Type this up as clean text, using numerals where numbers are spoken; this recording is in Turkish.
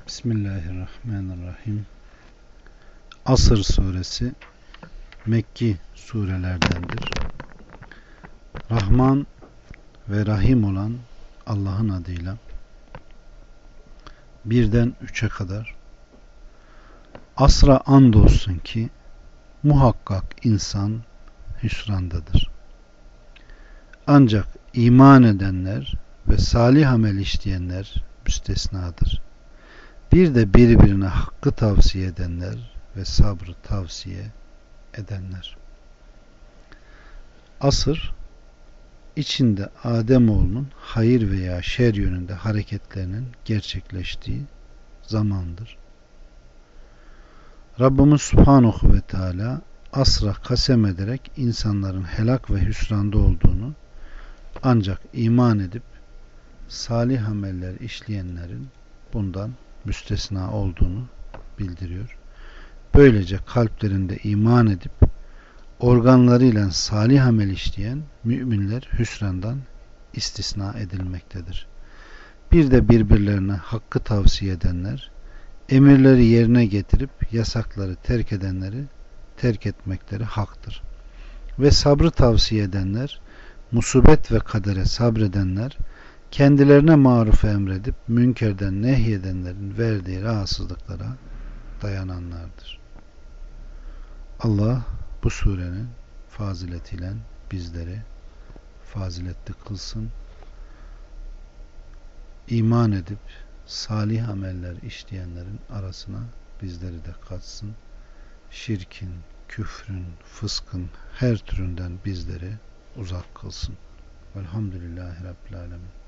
Bismillahirrahmanirrahim. Asr suresi Mekki surelerdendir. Rahman ve Rahim olan Allah'ın adıyla birden 3'e kadar. Asra andolsun ki muhakkak insan hüsrandadır. Ancak iman edenler ve salih amel işleyenler müstesnadır. Bir de birbirine hakkı tavsiye edenler ve sabrı tavsiye edenler. Asır, içinde Ademoğlunun hayır veya şer yönünde hareketlerinin gerçekleştiği zamandır. Rabbimiz Subhanahu ve Teala asra kasem ederek insanların helak ve hüsranda olduğunu, ancak iman edip salih ameller işleyenlerin bundan müstesna olduğunu bildiriyor. Böylece kalplerinde iman edip organlarıyla salih amel işleyen müminler hüsrandan istisna edilmektedir. Bir de birbirlerine hakkı tavsiye edenler, emirleri yerine getirip yasakları terk edenleri terk etmekleri haktır. Ve sabrı tavsiye edenler, musibet ve kadere sabredenler, kendilerine marufu emredip münkerden nehyedenlerin verdiği rahatsızlıklara dayananlardır. Allah bu surenin faziletiyle bizleri faziletli kılsın. İman edip salih ameller işleyenlerin arasına bizleri de katsın. Şirkin, küfrün, fıskın her türünden bizleri uzak kılsın. Velhamdülillahi Rabbil Alemin.